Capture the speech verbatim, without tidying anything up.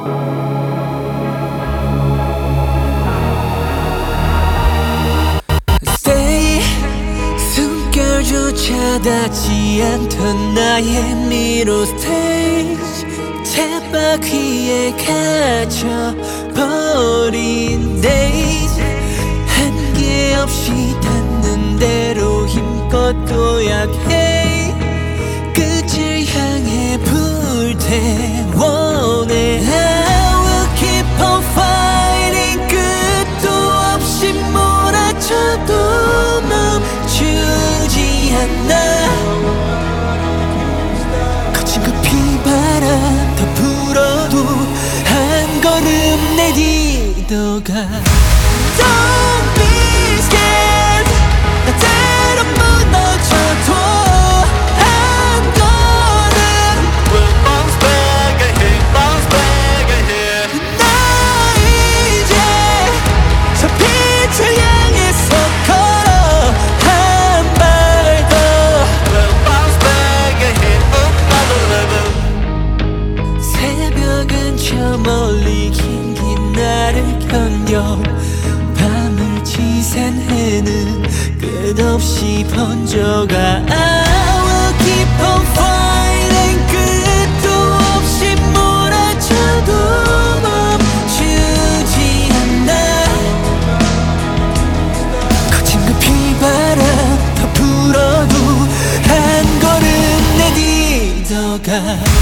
Stay 숨결조차 닿지 않던 나의 미로 스테이지 쳇바퀴에 갇혀버린 days 한계 없이 닿는 대로 힘껏 도약해 끝을 향해 불태워내 I will keep on fighting 끝도 없이 몰아쳐도 멈추지 않아 거친 그 비바람 더 불어도 한 걸음 내딛어가 Don't be scared 나 때론 무너져도 한 걸음 We'll bounce back ahead, bounce back ahead. 나 이제 저 빛을 향해서 걸어 한 발 더 We'll bounce back ahead, another level. 새벽은 저 멀리 긴 긴 나를 견뎌 밤을 지샌 해는 끝없이 번져가 I will keep on fighting 끝도 없이 몰아쳐도 멈추지 않아 거친 그 비바람 더 불어도 한 걸음 내딛어가